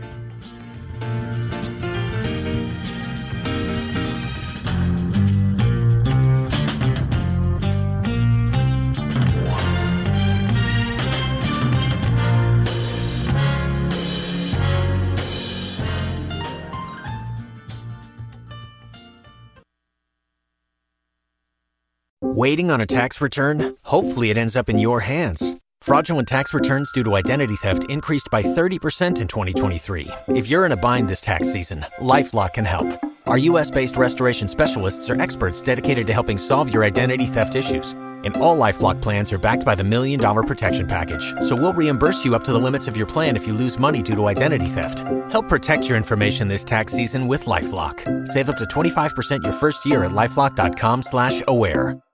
Waiting on a tax return? Hopefully it ends up in your hands. Fraudulent tax returns due to identity theft increased by 30% in 2023. If you're in a bind this tax season, LifeLock can help. Our U.S.-based restoration specialists are experts dedicated to helping solve your identity theft issues. And all LifeLock plans are backed by the $1 Million Protection Package. So we'll reimburse you up to the limits of your plan if you lose money due to identity theft. Help protect your information this tax season with LifeLock. Save up to 25% your first year at LifeLock.com/aware.